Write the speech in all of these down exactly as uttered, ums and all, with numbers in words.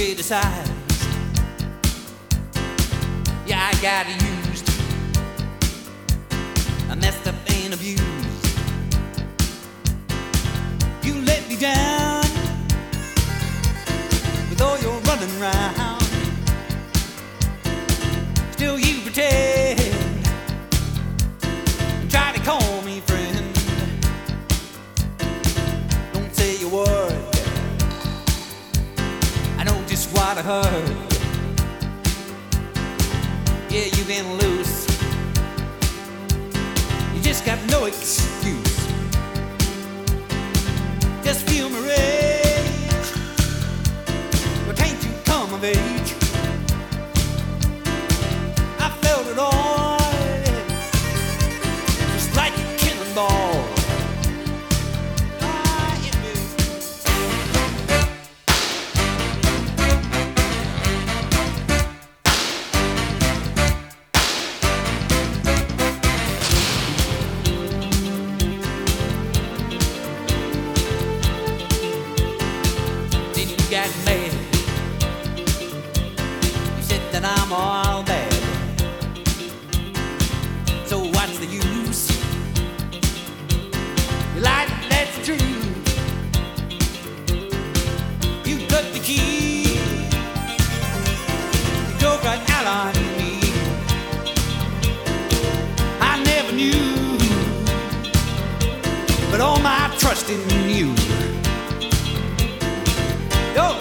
criticized. Yeah, I got used. I messed up and abused. You let me down with all your running around. Still you pretend and try to call me friend. Don't say a word, I know just what I heard. Yeah, you've been loose, you just got no excuse. Just feel my rage, but can't you come of age? I felt it all, just like a cannonball. Ah, hit me. Then you got mad. You said that I'm all bad. So what's the use? You lied, that's true. You cut the key, you drove right out on me. I never knew, but all my trust in you. Yo.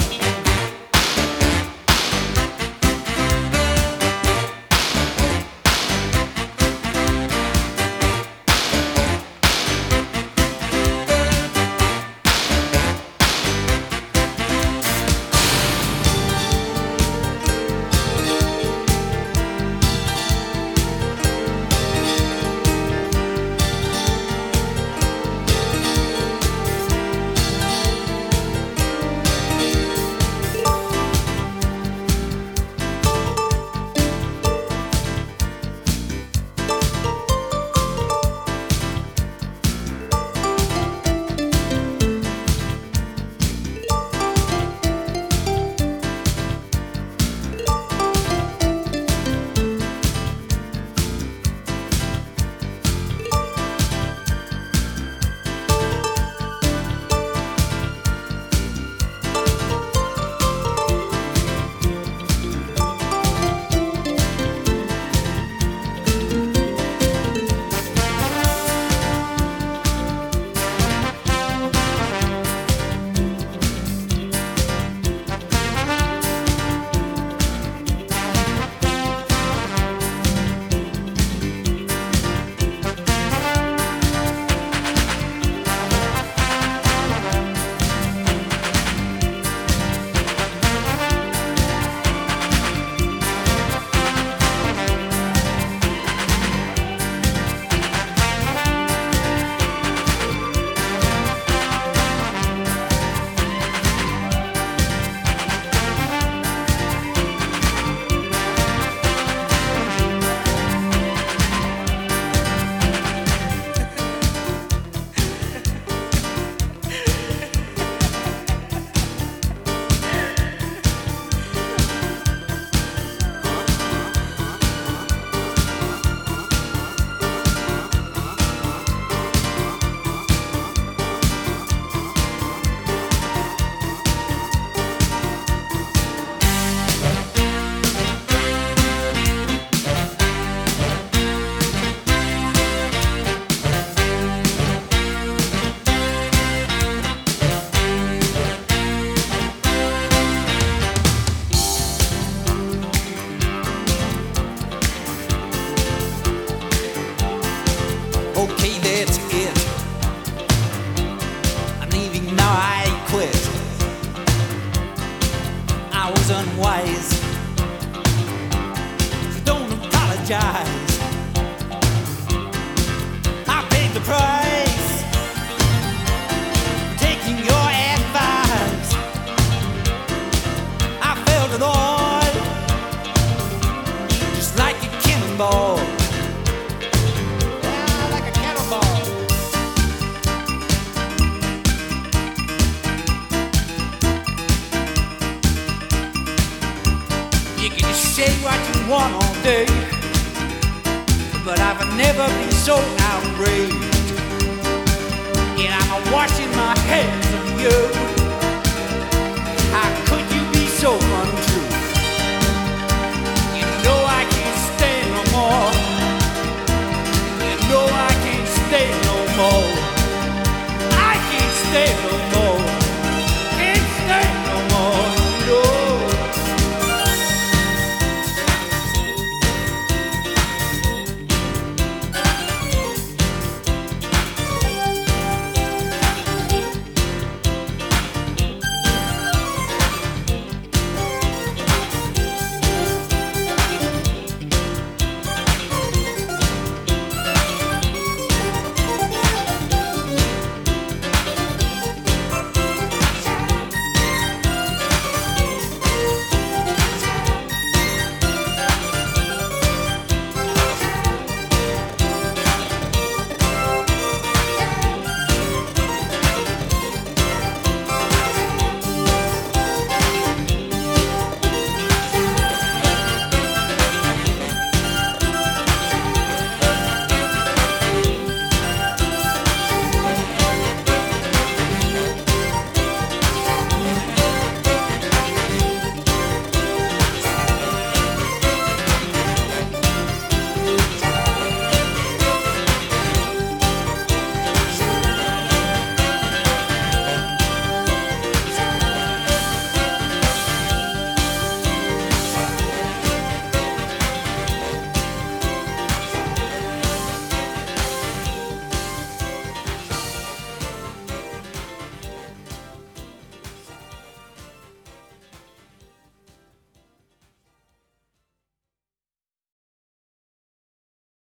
Okay, that's it. I'm leaving now, I quit. I was unwise, so don't apologize. I paid the price, taking your advice. I felt it all, just like a cannonball. say what you want all day, but I've never been so outraged. And I'm washing my hands of you.